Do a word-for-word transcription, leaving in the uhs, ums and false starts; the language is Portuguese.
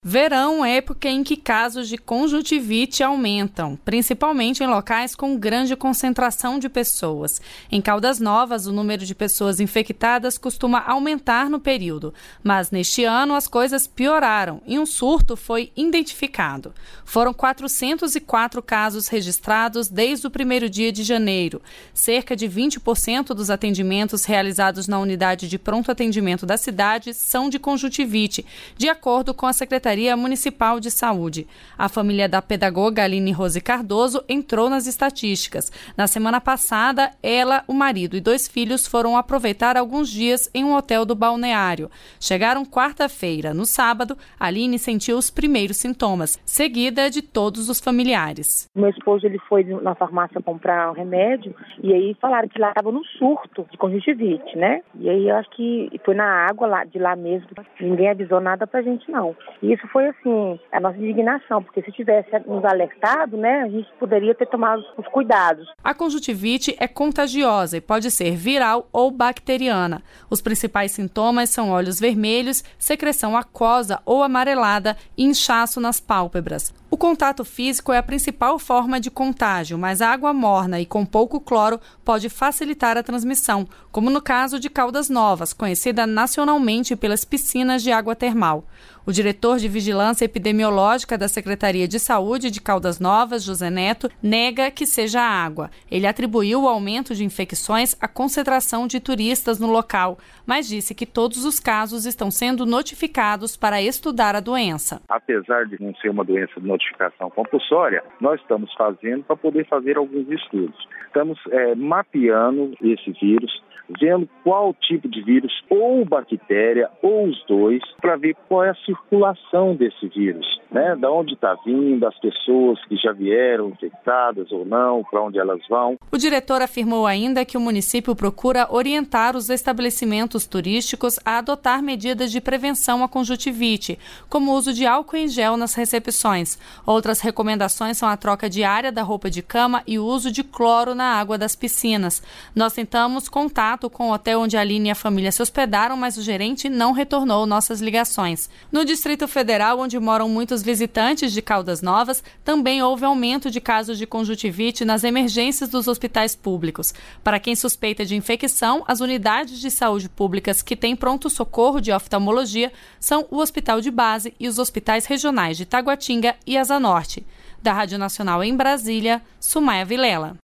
Verão é época em que casos de conjuntivite aumentam, principalmente em locais com grande concentração de pessoas. Em Caldas Novas, o número de pessoas infectadas costuma aumentar no período, mas neste ano as coisas pioraram e um surto foi identificado. Foram quatrocentos e quatro casos registrados desde o primeiro dia de janeiro. Cerca de vinte por cento dos atendimentos realizados na unidade de pronto atendimento da cidade são de conjuntivite, de acordo com a Secretaria Municipal de Saúde. A família da pedagoga Aline Rose Cardoso entrou nas estatísticas. Na semana passada, ela, o marido e dois filhos foram aproveitar alguns dias em um hotel do balneário. Chegaram quarta-feira. No sábado, Aline sentiu os primeiros sintomas, seguida de todos os familiares. Meu esposo ele foi na farmácia comprar um remédio e aí falaram que lá estava no surto de conjuntivite, né? E aí eu acho que foi na água lá, de lá mesmo. Ninguém avisou nada pra gente, não. E isso foi, assim, a nossa indignação, porque se tivesse nos alertado, né, a gente poderia ter tomado os cuidados. A conjuntivite é contagiosa e pode ser viral ou bacteriana. Os principais sintomas são olhos vermelhos, secreção aquosa ou amarelada e inchaço nas pálpebras. O contato físico é a principal forma de contágio, mas a água morna e com pouco cloro pode facilitar a transmissão, como no caso de Caldas Novas, conhecida nacionalmente pelas piscinas de água termal. O diretor de Vigilância Epidemiológica da Secretaria de Saúde de Caldas Novas, José Neto, nega que seja a água. Ele atribuiu o aumento de infecções à concentração de turistas no local, mas disse que todos os casos estão sendo notificados para estudar a doença. Apesar de não ser uma doença de notificação compulsória, nós estamos fazendo para poder fazer alguns estudos. Estamos é, mapeando esse vírus, vendo qual tipo de vírus, ou bactéria, ou os dois, para ver qual é a circulação desse vírus, né? Da onde está vindo, as pessoas que já vieram infectadas ou não, para onde elas vão. O diretor afirmou ainda que o município procura orientar os estabelecimentos turísticos a adotar medidas de prevenção à conjuntivite, como o uso de álcool em gel nas recepções. Outras recomendações são a troca diária da roupa de cama e o uso de cloro na água das piscinas. Nós tentamos contato com o hotel onde a Aline e a família se hospedaram, mas o gerente não retornou nossas ligações. No Distrito Federal, onde moram muitos visitantes de Caldas Novas, também houve aumento de casos de conjuntivite nas emergências dos hospitais públicos. Para quem suspeita de infecção, as unidades de saúde públicas que têm pronto-socorro de oftalmologia são o Hospital de Base e os hospitais regionais de Taguatinga e Asa Norte. Da Rádio Nacional em Brasília, Sumaia Vilela.